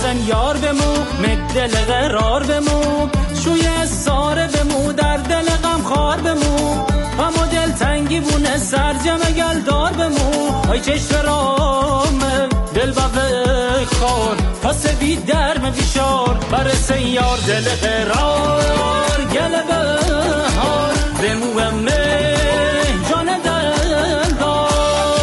من یار بمو مگدل قرار بمو شوی ساره بمو در دل غم خار بمو همو دل تنگی بونه سرجم گلدار بمو ای چشم رامه دل بابه خار پس بی درم بیشار برسه یار دل قرار گل بهار بمو امه جان دل دار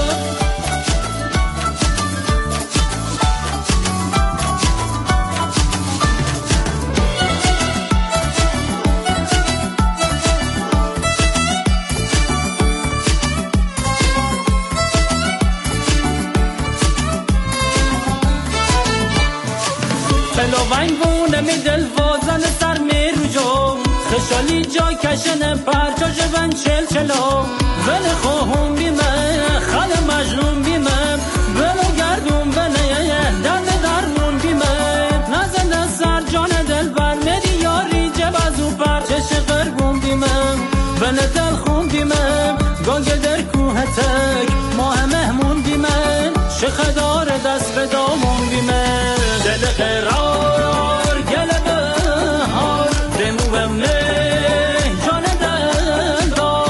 بلوین بونه می دل وازن سر می رو جو خشالی جا کشن پرچا جبن چل چلو ول خوهم بیمه خل مجنون بیمه بلو گردون بله درد درمون بیمه نزنده سر جان دل بر مدی یاری جب از او پر چش قرگون بیمه بله دل خون بیمه گاگل در کوه تک ماه مهمون بیمه شخ دار دست به دامون بیمه دل قرار گل بهار بمو امه جان دل دار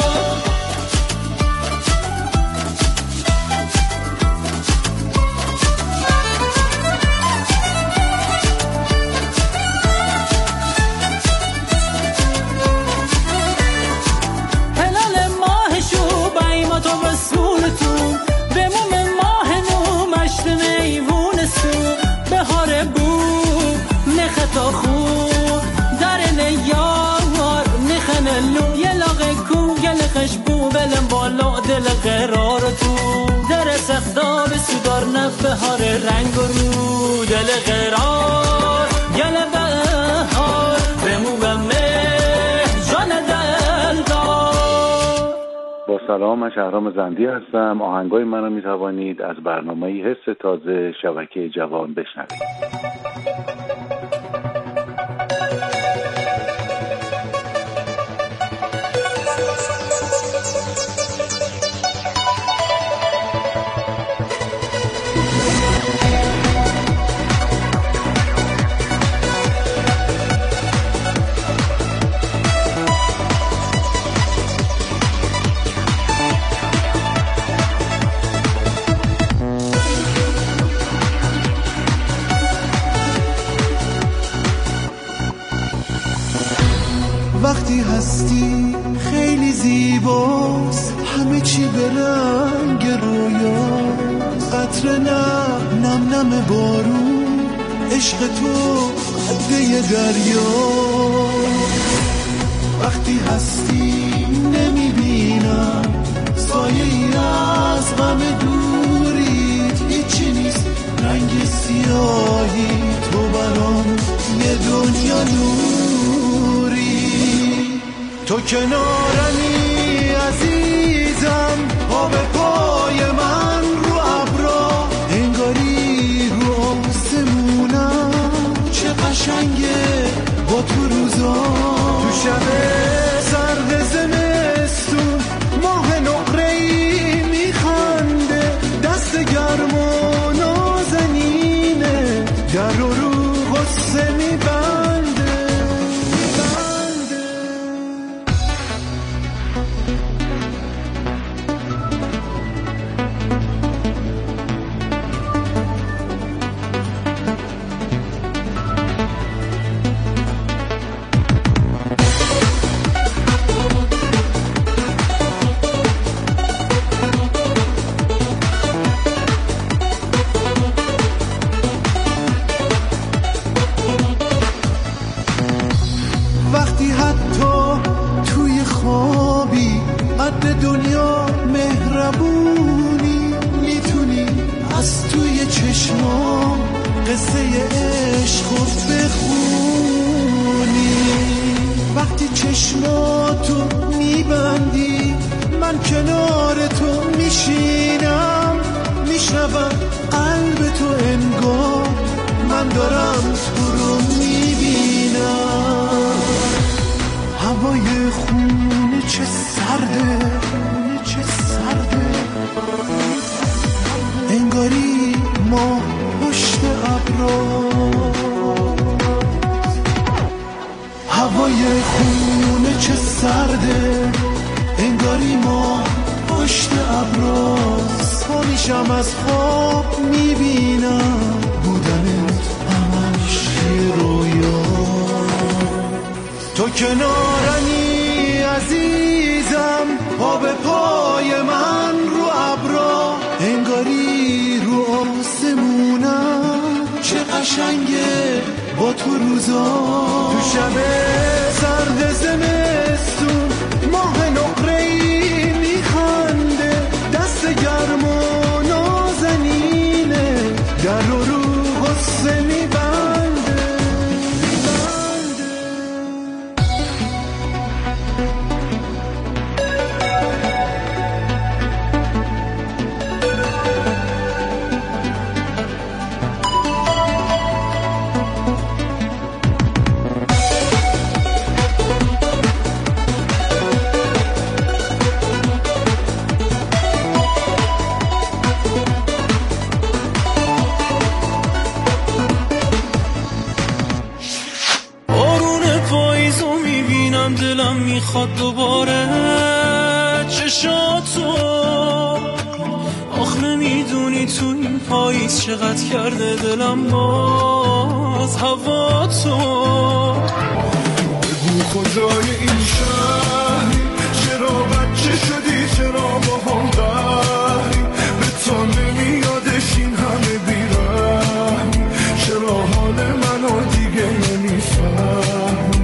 هلال ماه شو بایم تو رسول تو بمو ماه نو مشت میوون سو بهار بو نخطا خوب در نیار نخنلو یه لاغه کو گلخش بو بلم بالا دل قرار تو در سختا به سودار نف بهار رنگ و رو دل قرار گل بهار بمو بمه جان دل دار. با سلام، من شهرام زندی هستم. آهنگای منو میتوانید از برنامه حس تازه شبکه جوان بشنوید. وقتی هستی خیلی زیباست، همه چی به رنگ رویاست، قطره نم نم بارون، عشق تو قده دریا. وقتی هستی نمیبینم سایه ای از غم دوریت، هیچی نیست رنگ سیاهی، تو برام یه دنیا نوری. تو کنارمی عزیزم، پا به پای من رو ابرا، انگاری رو آسمونم، چه قشنگه با تو روزا. تو شب سرد زمستون ماه نقره‌ای میخنده، دست گرم و نازنینه، در رو غصه میبنده. وقتی حتی توی خوابی قد دنیا مهربونی، میتونی از توی چشمام قصه عشق بخونی. وقتی چشماتو میبندی من کنار تو میشینم، میشنوم قلب تو انگار من دارم تو رو میبینم. هوای خونه چه سرده، چه سرده، انگاری ما پشت ابر هوای خونه چه سرده، انگاری ما پشت ابراست. پا میشم از خواب میبینم بودنت همش یه رویا. تو کنارمی عزیزم، پا به پای من رو ابرا، انگاری رو آسمونم. چه قشنگه با تو روزا، تو شب سرد زمستون ماه نقره‌ای میخنده، دست گرم و نازنینه، در رو غصه میبنده. دلم میخواد دوباره چشاتو، آخ نمیدونی تو این پاییز چقدر کرده دلم باز هواتو. بگو خدای این شهری چرا بچه شدی، چرا با هم قهری، به تو نمیادش این همه بیرحمی، چرا حال منو دیگه نمیفهمی.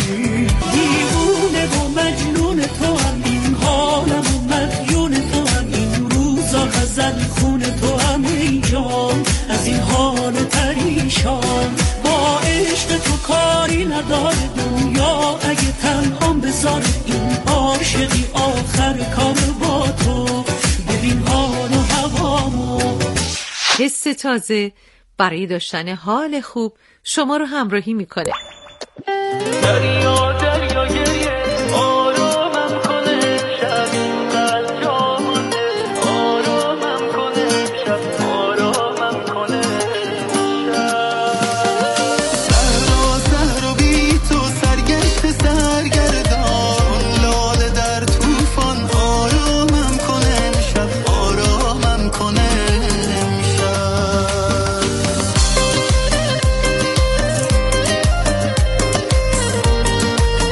خون تو هم اینجام از این حال پریشان، با عشق تو کاری نداره دنیا، اگه تنهام بذاره این عاشقی آخر کار با تو. ببین حال و هوامو. حس تازه برای داشتن حال خوب شما رو همراهی میکنه. دریا دریا گریه آرامم کنه شب، قلب جامونه آرامم کنه شب، آرامم کنه صحرا صحرا بی تو سرگشت سرگردان، لاله در طوفان آرامم کنه شب، آرامم کنه شب.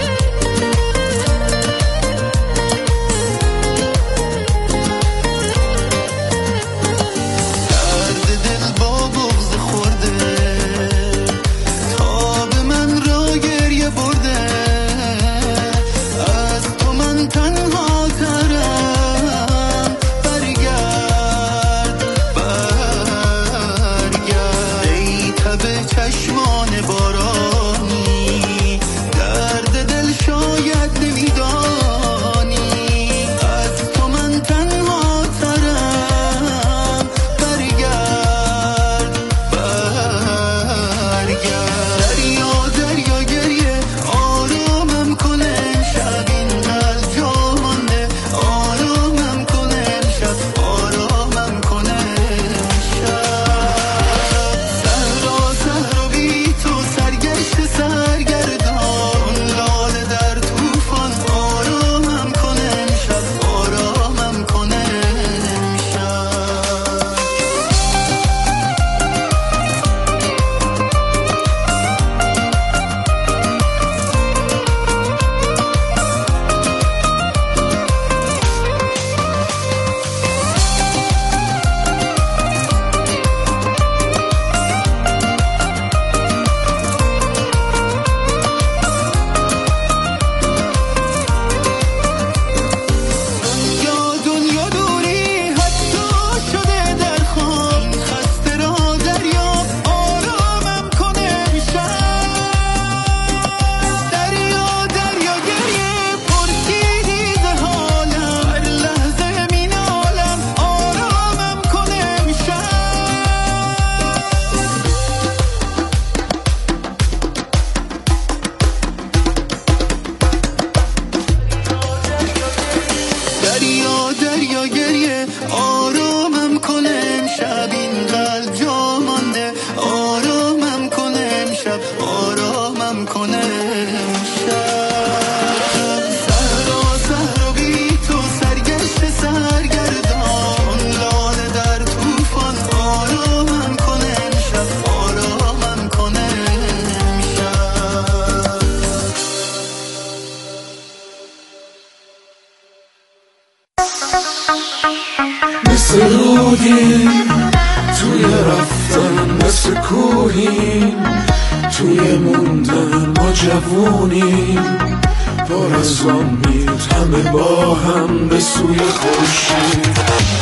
مثل کوهیم، توی موندن ما جوونیم، پر از امید همه با هم به سوی خورشید.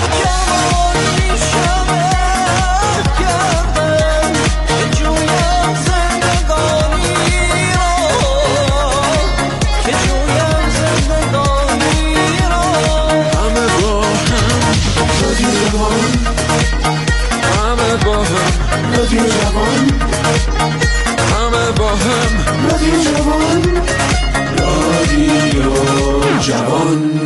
رادیو جوان، همه با هم رادیو جوان، رادیو جوان.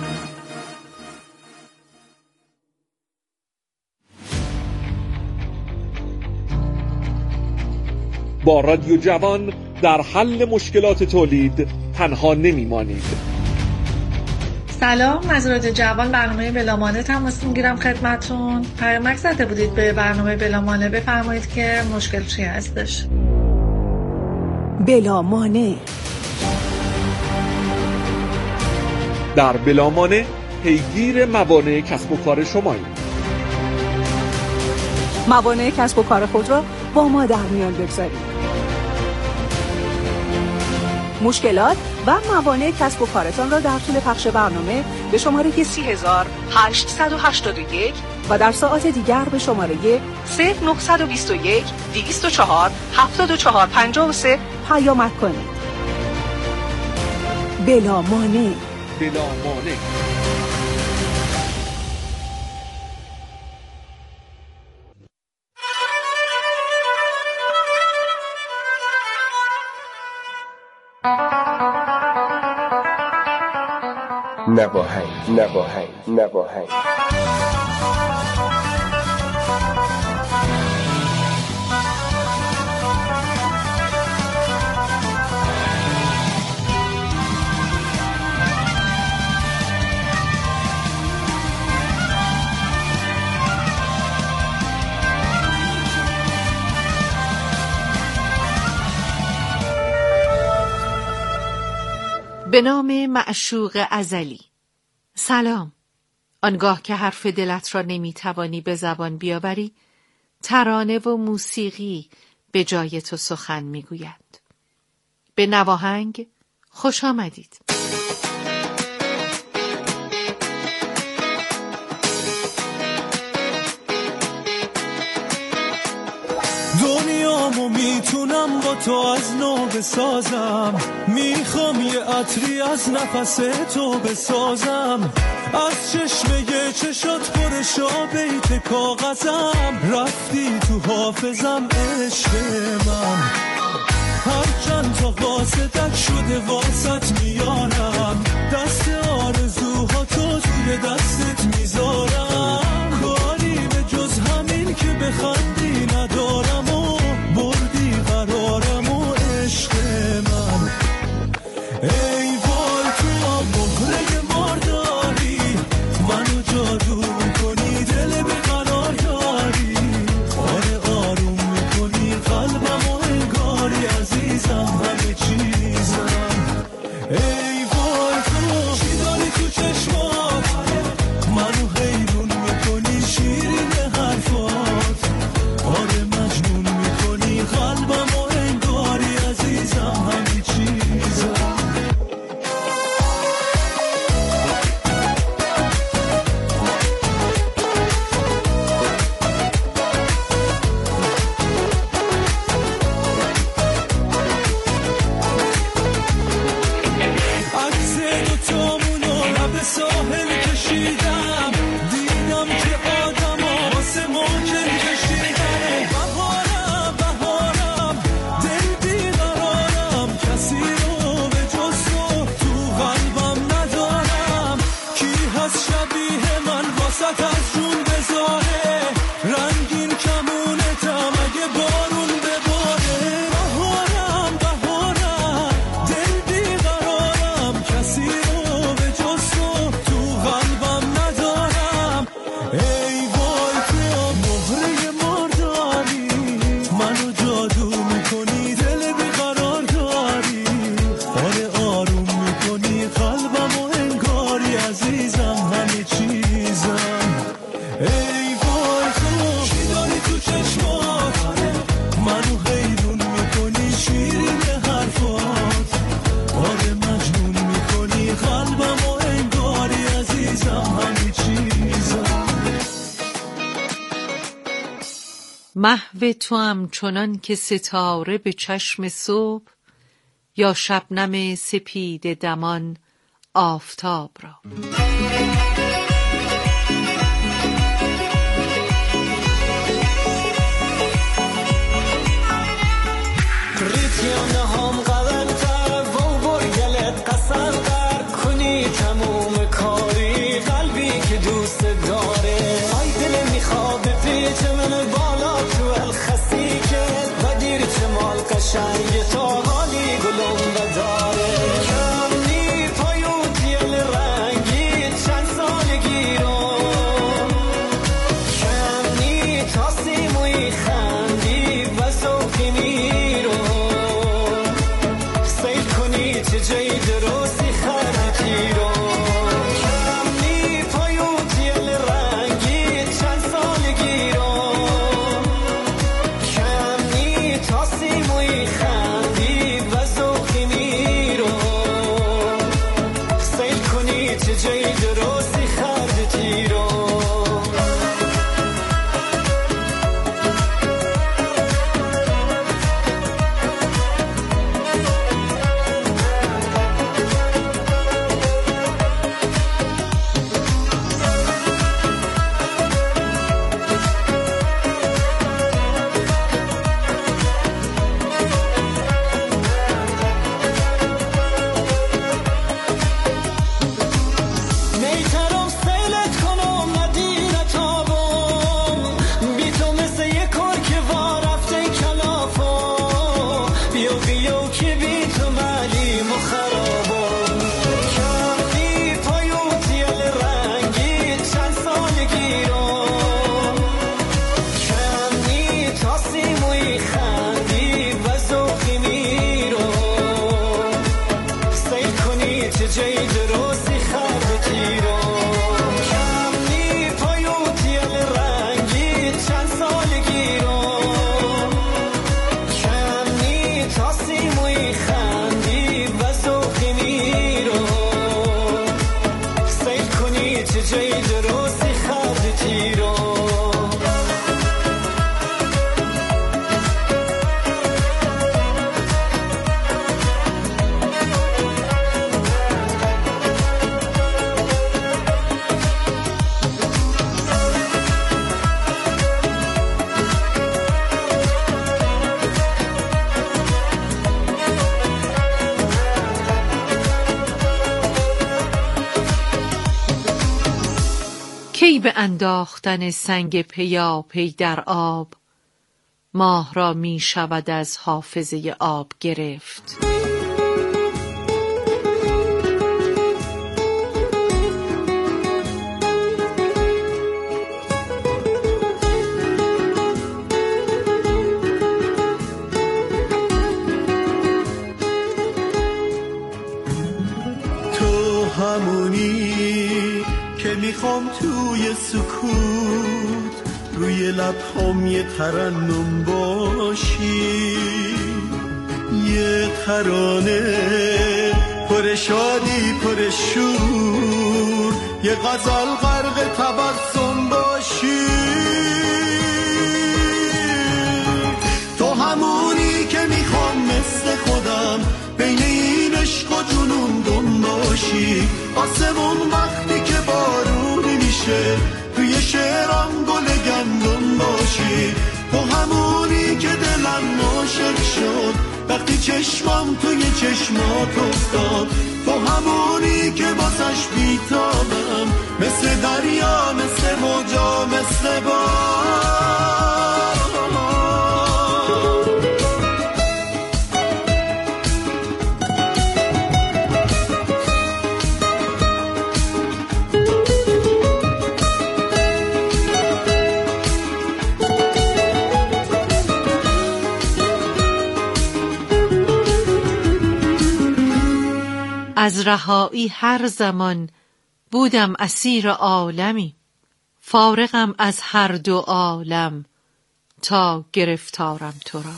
با رادیو جوان در حل مشکلات تولید تنها نمیمانید. سلام، از رادیو جوان برنامه بلامانه تماس میگیرم خدمتون. پیامک زده بودید به برنامه بلامانه، بفرمایید که مشکل چی هستش. بلامانه. در بلامانه پیگیر موانع کسب و کار شماییم. موانع کسب و کار خود را با ما در میان بگذارید. مشکلات و موانع کسب و کارتان را در طول پخش برنامه به شماره 30881 و در ساعات دیگر به شماره 0921 204 7453 پیامک کنید. بلامانع. بلامانع. نواهنگ. به نام معشوق ازلی. سلام. آنگاه که حرف دلت را نمیتوانی به زبان بیاوری، ترانه و موسیقی به جای تو سخن میگوید. به نواهنگ خوش آمدید. دنیامو میتونم با تو از نو بسازم، میخوام یه عطری از نفس تو بسازم، از چشمه چشات پرشا بیت کاغذم، رفتی تو حافظم عشق من، هر چند تا قاصدک شده واسط میارم، دست آرزوها تو توی دستت میذارم، کاری به جز همین که بخندی ندارم و بردی قرارم و عشق من. ای وای تو مهره مارداری، منو جادو کنی دل به قرار داری، آره آروم میکنی قلبم و انگاری عزیزم همه چیزم. ای وای تو چی داری تو چشمات، منو حیرون میکنی شیرین حرفات، محو توام چنان که ستاره به چشم صبح، یا شبنم سپید دمان آفتاب را. کی به انداختن سنگ پیاپی در آب، ماه را می شود از حافظه آب گرفت. تو همونی که میخوام توی سکوت روی لبهام یه ترنم باشی، یه ترانه پر شادی پر شور، یه غزل غرق تبسم باشی. تو همونی که میخوام مثل خودم بین این عشق و جنون دم باشی، آسمون وقتی که بارونی میشه توی شعرم گل گندم باشی. تو همونی که دلم عاشق شد وقتی چشمم توی چشمات افتاد، تو همونی که واسش بیتابم مثل دریا مثل موجا مثل باد. از رهایی هر زمان بودم اسیر عالمی، فارغم از هر دو عالم تا گرفتارم تو را.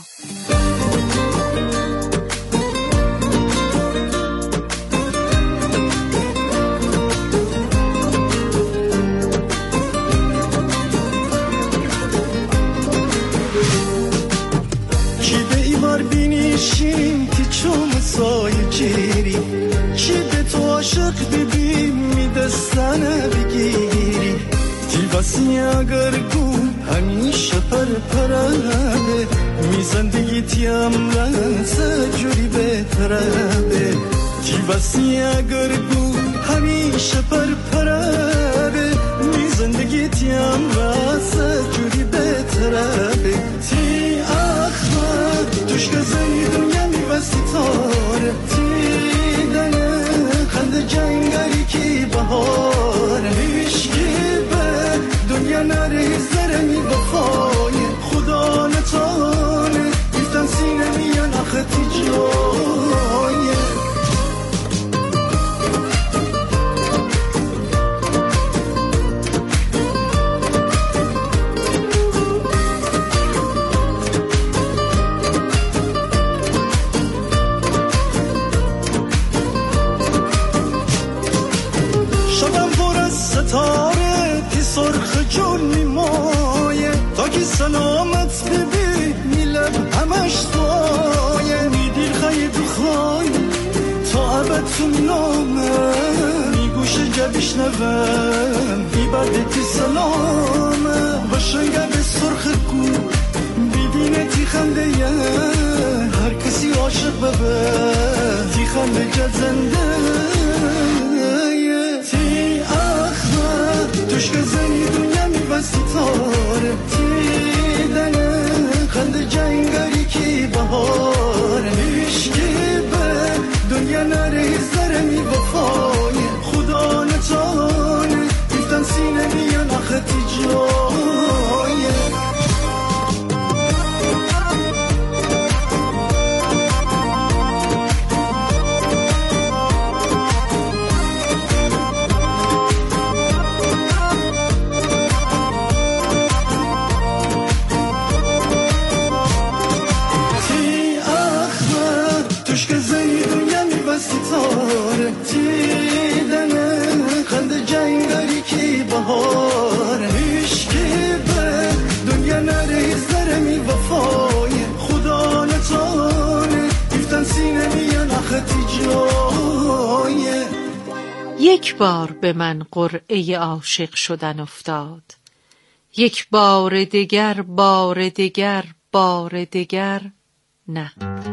بشینیم که چون سایه جیری چی به تو عاشق ببین میدستنه بگیری تی وسی اگر گو همیشه پرپره می زندگی تیم رنسه جوری بهتره تی وسی اگر گو همیشه پرپره می زندگی تیم رنسه جوری بهتره تی اخوان توش که زنی دنیا می بستی تاره تی دنه خند جنگلی کی بهاره هیشکی به دنیا نره زره می بفای خدا نتانه بیفتن سینه میان آختی جایه ستاره تی سرخ جون میمایه تا که سلامت ببین میلب همش توایه میدیر خیلی تو خواهی تا عبد تو نامه میگوش جبیش نوم بیبرده تی سلامه باشنگه به سرخ کو بیدینه تی خنده یه هر کسی عاشق ببه تی خنده جد زنده توش که زنی دنیا میبستی تاره تی دنه خند جنگلی کی بهاره هیشکی به دنیا نره زره می وفای خدا نتانه بیفتن سینه میان آختی جایه ستاره تی دنه خند جنگلی کی بهاره هیشکی به دنیا نره زره می وفای خدا نتانه بیفتن سینه میان آختی جایه یک بار به من قرعه عاشق شدن افتاد، یک بار دگر، بار دگر، بار دگر نه.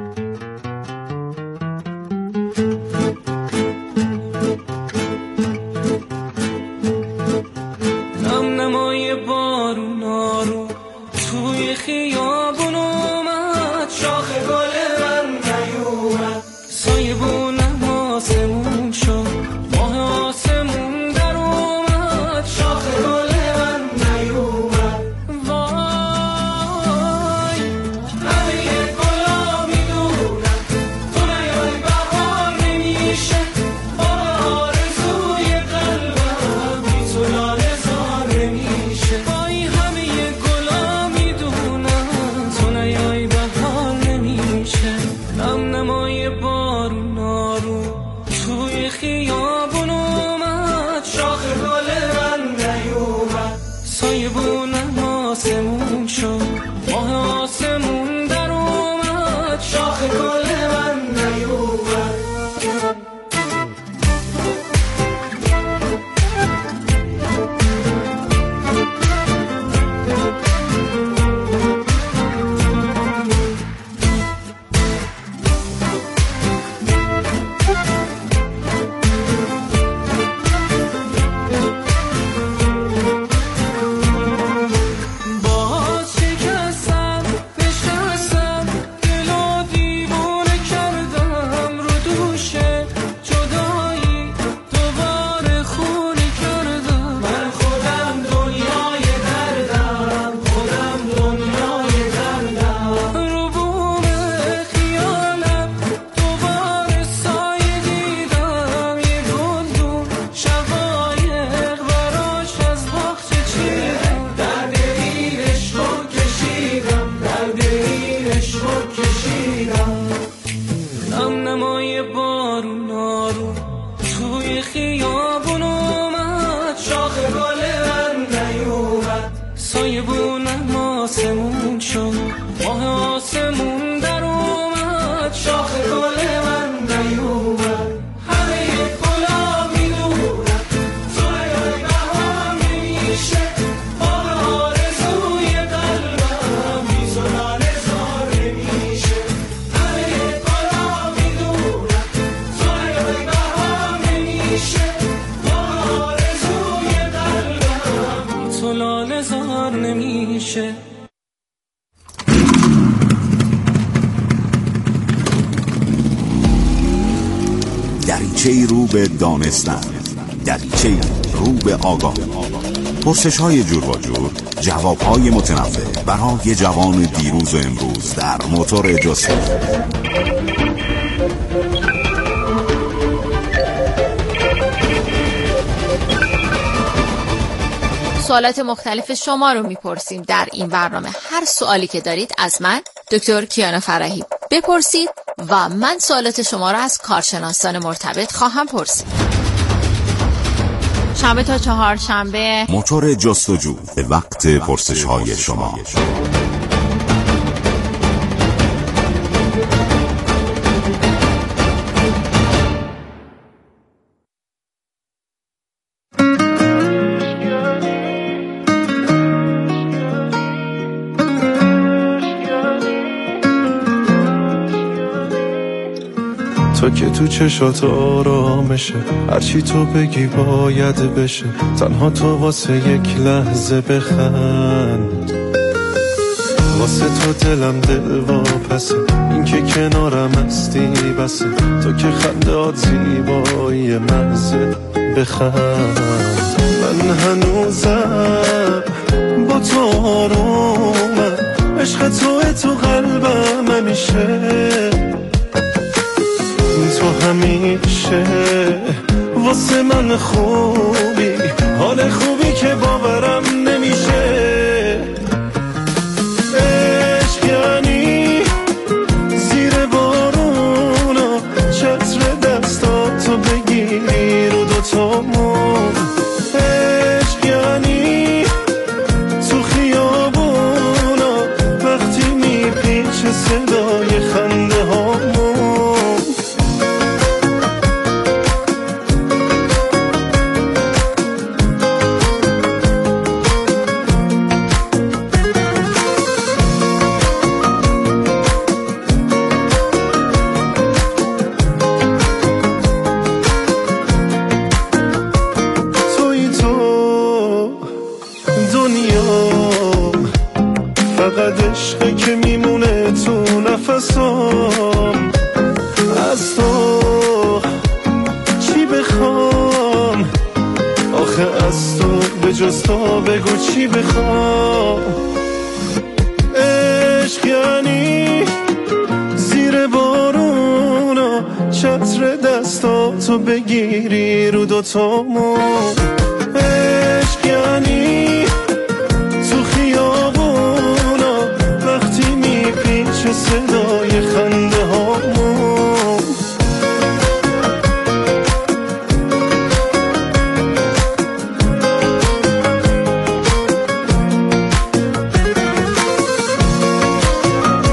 نمای بارون آروم توی خیابون اومد، شاخ گل من نیومد، سایبونم آسمون شد، ماه آسمون در اومد، شاخ گل من نیومد. وای همه گلا میدونم تو نیای بهار نمیشه، آرزوی قلبم بی تو لاله زار نمیشه. وای همه گلا میدونم تو نیای بهار نمیشه. نمای بارون آروم توی خیابون اومد، شاخ گل من نیومد، سایبونم آسمون شد، ماه آسمون در اومد، شاخ گل من نیومد. باز شکستم نشستم، دل و دیوونه کردم رو دوشه جدایی، دوباره خونه کردم. من خودم دنیای دردم، خودم دنیای دردم، رو بوم خیالم دوباره سایه دیدم، یه گلدون شقایق براش از باغچه چیدم، درد این عشق کشیدم، درد این عشق کشیدم. نمای بارون آروم توی خیابون اومد، شاخ گل من نیومد، سایبونم آسمون شد، ماه آسمون در اومد، دریچه‌ای رو به دانستن، دریچه‌ای رو به آگاهی. پرسش‌های جور و جور، جواب‌های متنوع برای جوان دیروز و امروز در موتور جستجو. سوالات مختلف شما رو میپرسیم در این برنامه. هر سوالی که دارید از من دکتر کیانا فرحی بپرسید و من سوالات شما رو از کارشناسان مرتبط خواهم پرسید. شنبه تا چهارشنبه موتور جستجو، وقت پرسش‌های شما. تو که تو چشات آرامشه، هرچی تو بگی باید بشه، تنها تو واسه یک لحظه بخند. واسه تو دلم دل واپسه، این که کنارم هستی بسه، تو که خندات زیبایی محضه بخند. من هنوزم با تو آرومم، عشق تو قلبم همیشه، تو همیشه واسه من خوبی، حال خوبی که باورم نمیشه. عشق یعنی زیر بارونا چتر دستاتو بگیری رو دوتامون. عشق یعنی تو خیابونا وقتی میپیچه صدای خنده هامون. از تو چی بخوام آخه، از تو به جز تو بگو چی بخوام. عشق یعنی زیر بارونا چتر دستاتو بگیری رو دوتامون. عشق یعنی تو خیابونا وقتی میپیچه صدای خنده